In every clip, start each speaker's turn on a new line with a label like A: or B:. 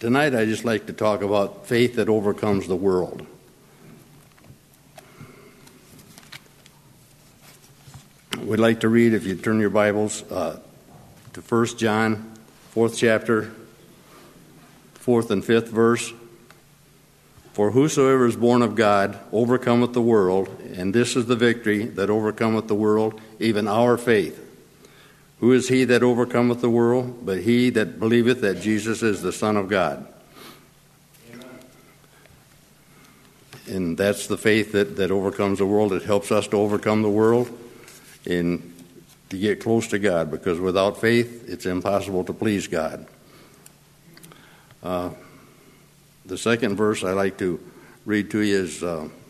A: Tonight I just like to talk about faith that overcomes the world. We'd like to read, if you turn your Bibles, to 1 John, 4th chapter, 4th and 5th verse. For whosoever is born of God overcometh the world, and this is the victory that overcometh the world, even our faith. Who is he that overcometh the world, but he that believeth that Jesus is the Son of God? Amen. And that's the faith that overcomes the world. It helps us to overcome the world and to get close to God, because without faith, it's impossible to please God. The second verse I like to read to you is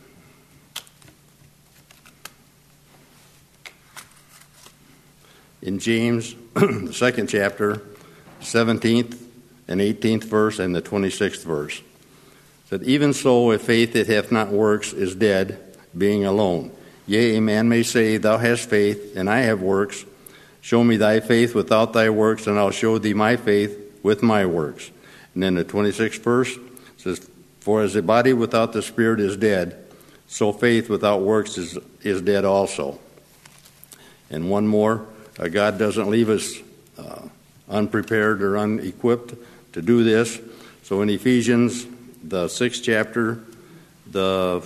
A: in James, the 2nd chapter, 17th and 18th verse, and the 26th verse. It said, even so, if faith that hath not works is dead, being alone. Yea, a man may say, thou hast faith, and I have works. Show me thy faith without thy works, and I'll show thee my faith with my works. And then the 26th verse says, for as the body without the spirit is dead, so faith without works is dead also. And one more, God doesn't leave us unprepared or unequipped to do this. So in Ephesians, the 6th chapter, the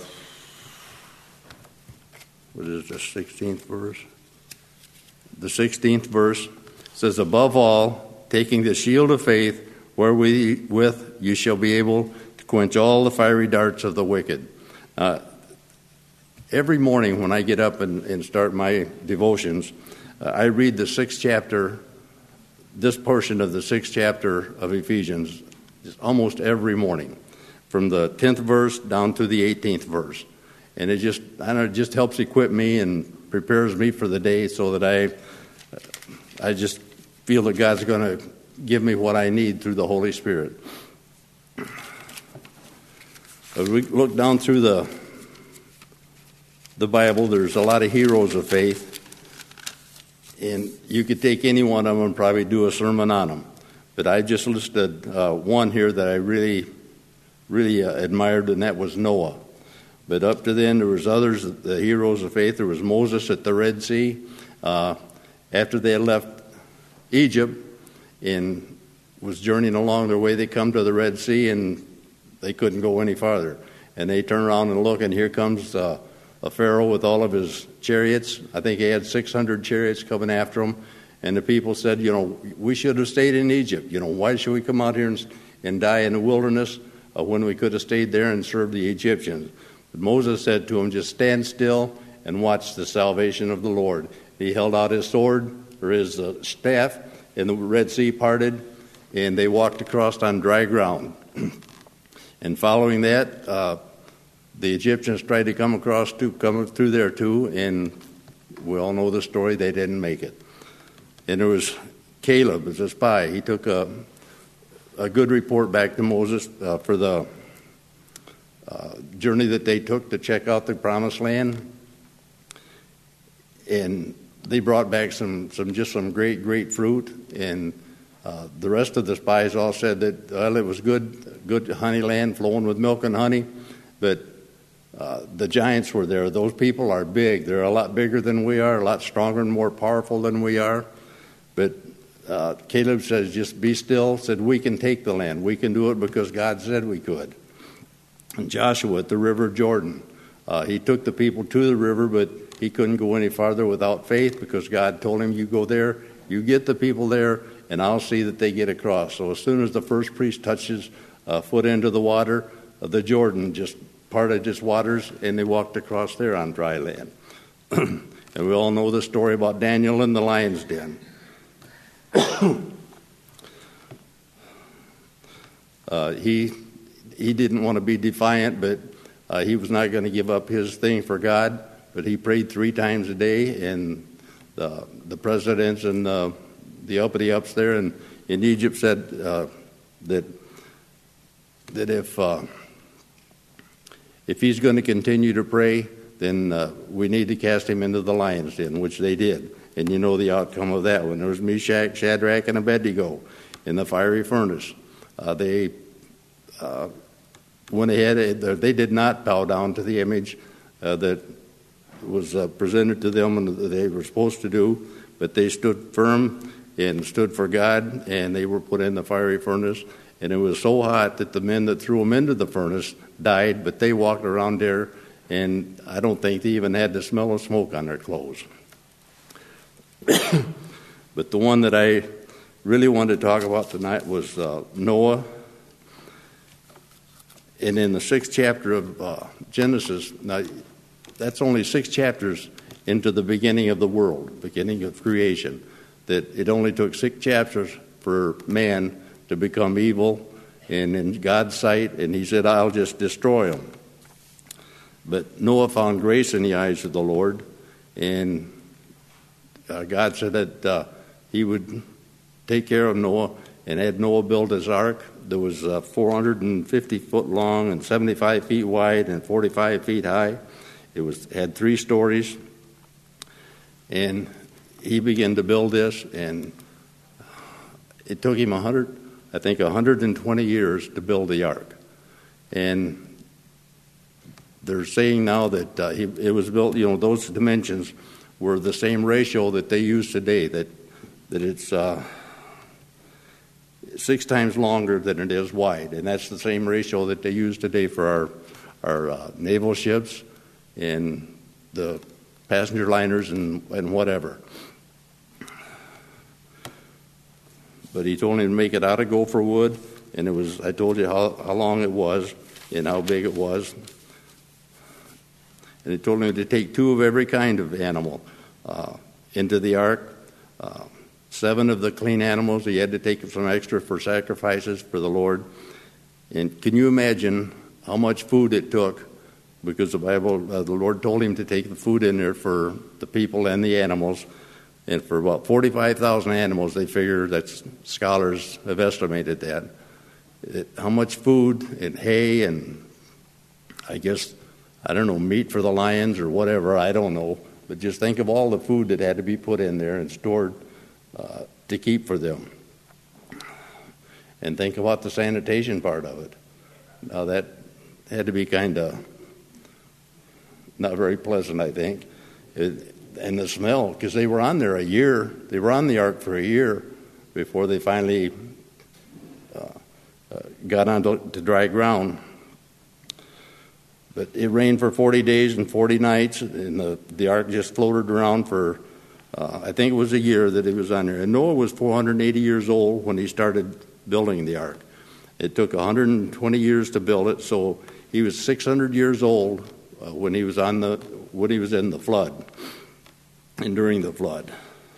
A: 16th verse? The 16th verse says, above all, taking the shield of faith, wherewith you shall be able to quench all the fiery darts of the wicked. Every morning when I get up and start my devotions, I read the 6th chapter, this portion of the 6th chapter of Ephesians, almost every morning, from the 10th verse down to the 18th verse. And it just helps equip me and prepares me for the day, so that I just feel that God's going to give me what I need through the Holy Spirit. As we look down through the Bible, there's a lot of heroes of faith. And you could take any one of them and probably do a sermon on them. But I just listed one here that I really admired, and that was Noah. But up to then, there was others, the heroes of faith. There was Moses at the Red Sea. After they had left Egypt and was journeying along their way, they come to the Red Sea, and they couldn't go any farther. And they turn around and look, and here comes a Pharaoh with all of his chariots. I think he had 600 chariots coming after him. And the people said, we should have stayed in Egypt. Why should we come out here and die in the wilderness when we could have stayed there and served the Egyptians? But Moses said to him, just stand still and watch the salvation of the Lord. He held out his sword, or his staff, and the Red Sea parted, and they walked across on dry ground. And following that, the Egyptians tried to come through there too, and we all know the story. They didn't make it. And there was Caleb as a spy. He took a good report back to Moses for the journey that they took to check out the Promised Land, and they brought back some great fruit. And the rest of the spies all said that it was good honey land flowing with milk and honey, but the giants were there. Those people are big. They're a lot bigger than we are, a lot stronger and more powerful than we are. But Caleb says, just be still, said, we can take the land. We can do it because God said we could. And Joshua at the river Jordan, he took the people to the river, but he couldn't go any farther without faith, because God told him, you go there, you get the people there, and I'll see that they get across. So as soon as the first priest touches a foot into the water, the Jordan just parted its waters, and they walked across there on dry land. And we all know the story about Daniel in the lion's den. He didn't want to be defiant, but he was not going to give up his thing for God. But he prayed 3 times a day, and the presidents and the uppity ups there in Egypt said that if he's going to continue to pray, then we need to cast him into the lion's den, which they did. And you know the outcome of that. When there was Meshach, Shadrach, and Abednego in the fiery furnace, they went ahead. They did not bow down to the image that was presented to them and that they were supposed to do, but they stood firm and stood for God, and they were put in the fiery furnace. And it was so hot that the men that threw them into the furnace died, but they walked around there, and I don't think they even had the smell of smoke on their clothes. But the one that I really wanted to talk about tonight was Noah. And in the 6th chapter of Genesis, now that's only 6 chapters into the beginning of the world, beginning of creation, that it only took 6 chapters for man to become evil and in God's sight, and he said, I'll just destroy them. But Noah found grace in the eyes of the Lord, and God said that he would take care of Noah and had Noah build his ark. There was 450 foot long and 75 feet wide and 45 feet high. It had 3 stories, and he began to build this, and it took him 120 years to build the ark. And they're saying now that it was built, those dimensions were the same ratio that they use today, that it's 6 times longer than it is wide. And that's the same ratio that they use today for our naval ships and the passenger liners and whatever. But he told him to make it out of gopher wood, and I told you how long it was and how big it was. And he told him to take 2 of every kind of animal into the ark. 7 of the clean animals. He had to take some extra for sacrifices for the Lord. And can you imagine how much food it took? Because the Bible, the Lord told him to take the food in there for the people and the animals. And for about 45,000 animals, they figure that scholars have estimated that. How much food and hay and meat for the lions or whatever, I don't know. But just think of all the food that had to be put in there and stored to keep for them. And think about the sanitation part of it. Now that had to be kind of not very pleasant, I think. And the smell, because they were on there a year. They were on the ark for a year before they finally got onto dry ground. But it rained for 40 days and 40 nights, and the ark just floated around for, I think it was a year that it was on there. And Noah was 480 years old when he started building the ark. It took 120 years to build it, so he was 600 years old when he was in the flood. And during the flood.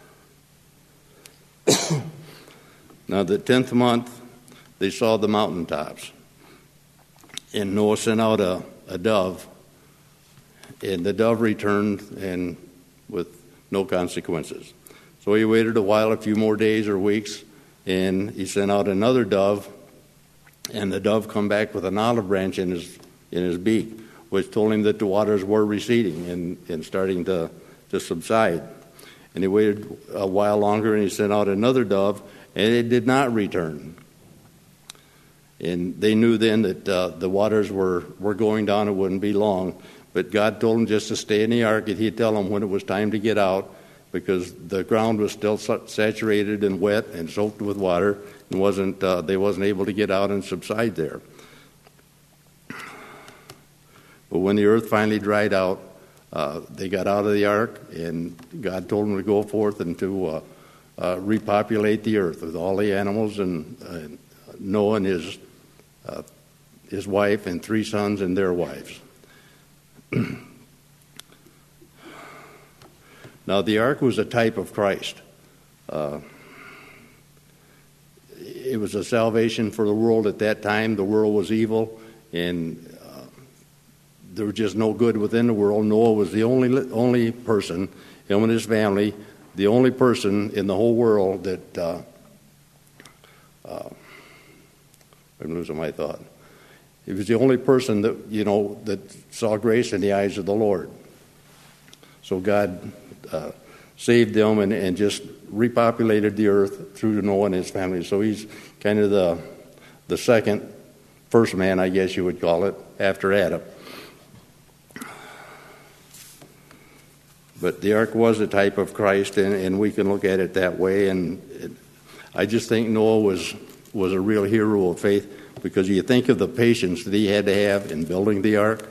A: Now, the 10th month, they saw the mountaintops. And Noah sent out a dove, and the dove returned and with no consequences. So he waited a while, a few more days or weeks, and he sent out another dove, and the dove come back with an olive branch in his beak, which told him that the waters were receding and starting to subside. And he waited a while longer, and he sent out another dove, and it did not return. And they knew then that the waters were going down. It wouldn't be long. But God told him just to stay in the ark, and he'd tell them when it was time to get out, because the ground was still saturated and wet and soaked with water, and they wasn't able to get out and subside there. But when the earth finally dried out, they got out of the ark, and God told them to go forth and to repopulate the earth with all the animals, and Noah and his wife and 3 sons and their wives. Now, the ark was a type of Christ. It was a salvation for the world at that time. The world was evil, and there was just no good within the world. Noah was the only person, him and his family, the only person in the whole world that I'm losing my thought. He was the only person that saw grace in the eyes of the Lord. So God saved them and just repopulated the earth through Noah and his family. So he's kind of the second first man, I guess you would call it, after Adam. But the ark was a type of Christ, and we can look at it that way. And I just think Noah was a real hero of faith, because you think of the patience that he had to have in building the ark.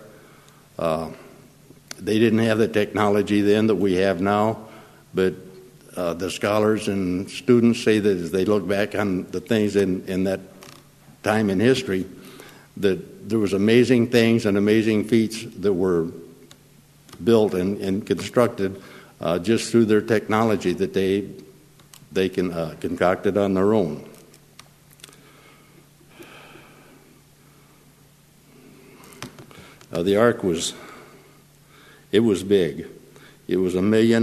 A: They didn't have the technology then that we have now, but the scholars and students say that as they look back on the things in that time in history, that there was amazing things and amazing feats that were built and constructed just through their technology that they concocted on their own. The ark was big. It was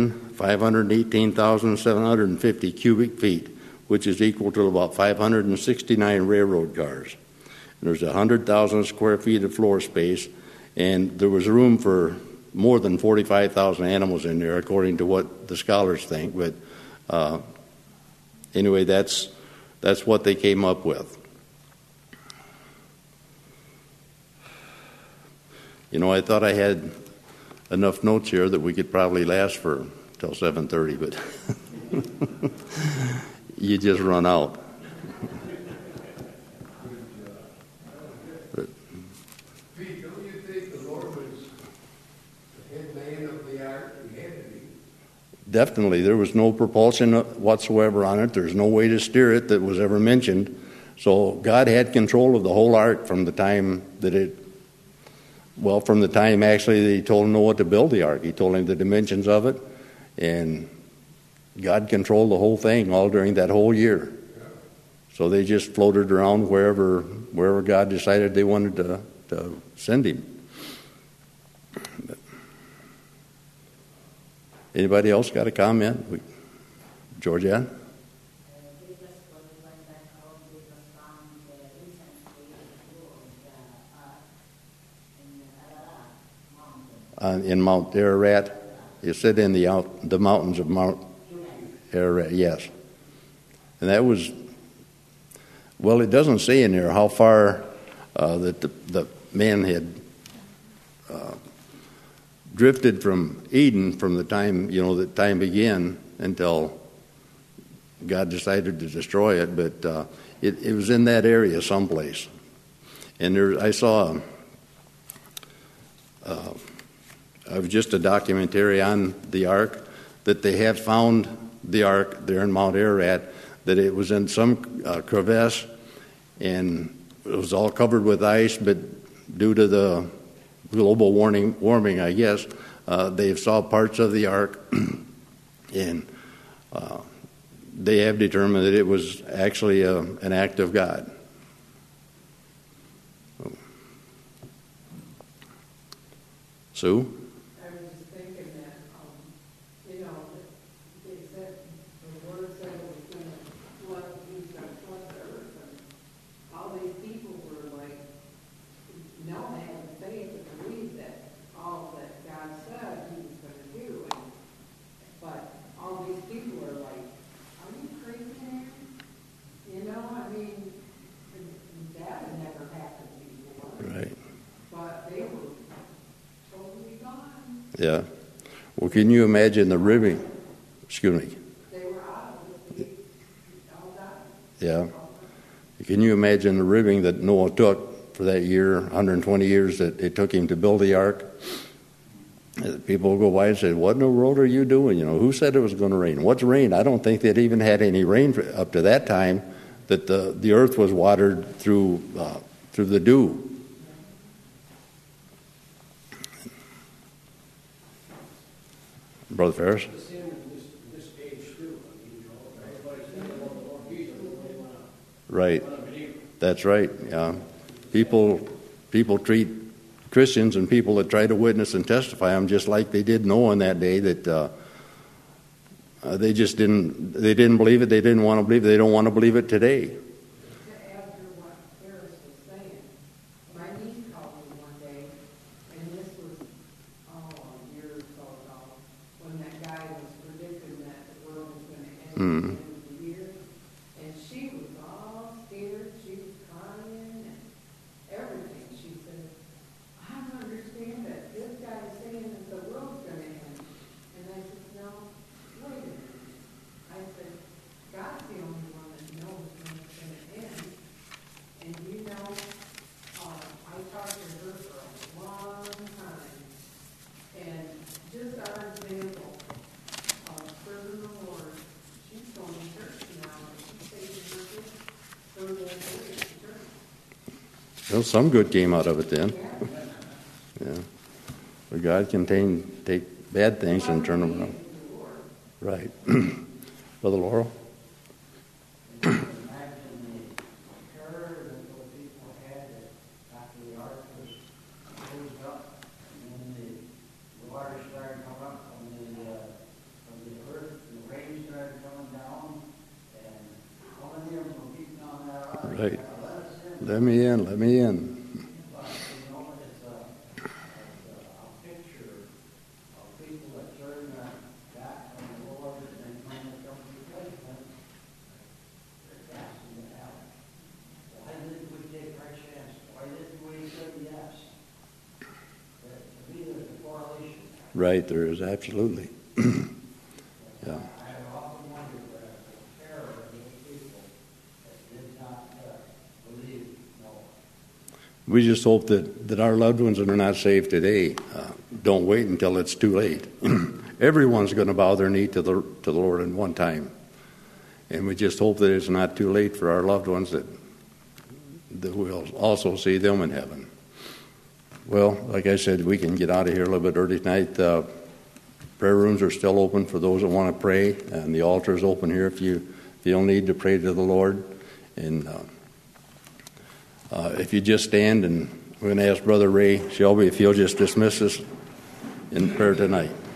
A: 1,518,750 cubic feet, which is equal to about 569 railroad cars. There's 100,000 square feet of floor space, and there was room for more than 45,000 animals in there, according to what the scholars think. But anyway, that's what they came up with. You know, I thought I had enough notes here that we could probably last for till 7:30, but you just run out.
B: Pete, don't you think the Lord was the head man of the ark? He had to be.
A: Definitely. There was no propulsion whatsoever on it. There's no way to steer it that was ever mentioned. So God had control of the whole ark from the time from the time actually that he told Noah to build the ark. He told him the dimensions of it, and God controlled the whole thing all during that whole year. So they just floated around wherever God decided they wanted to send him. Anybody else got a comment? Georgianne? In Mount Ararat. You said in the mountains of Mount Ararat, yes. And that was, well, it doesn't say in there how far that the man had drifted from Eden from the time, that time began until God decided to destroy it. But it was in that area someplace. And I saw just a documentary on the ark, that they had found the ark there in Mount Ararat, that it was in some crevasse, and it was all covered with ice, but due to the global warming, I guess, they saw parts of the ark, and they have determined that it was actually an act of God. Sue?
C: I was just thinking that, they said, the Lord said it was going to flood, he was going to flood the earth, and all these people were like, no, they had the faith to believe that all that God said he was going to do. But all these people are like, are you crazy, man? I mean, that had never happened before.
A: Right.
C: But they were totally gone.
A: Yeah. Well, can you imagine the ribbing? Excuse me.
C: They were out of it. All died.
A: Yeah. Can you imagine the ribbing that Noah took for that year, 120 years that it took him to build the ark? People will go by and say, what in the world are you doing? Who said it was going to rain? What's rain? I don't think they'd even had any rain up to that time, that the earth was watered through the dew. Brother Ferris? Right. That's right. Yeah. People treat Christians and people that try to witness and testify them just like they did Noah in that day, that they just didn't believe it. They didn't want to believe it. They don't want to believe it today.
C: To add to what Ferris was saying, my niece called me one day, and this was, a year or so ago, when that guy was predicting that the world was going to end at the end of the year, and she was all scared. She was crying, and
A: Well, some good came out of it then. Yeah. But God can take bad things and turn them around. Right. Brother Laurel? Right. Let me in. Right, there is absolutely. Yeah. We just hope that our loved ones that are not saved today don't wait until it's too late. Everyone's going to bow their knee to the Lord in one time. And we just hope that it's not too late for our loved ones that we'll also see them in heaven. Well, like I said, we can get out of here a little bit early tonight. Prayer rooms are still open for those that want to pray, and the altar is open here if you feel need to pray to the Lord. And if you just stand, and we're going to ask Brother Ray Shelby if he'll just dismiss us in prayer tonight.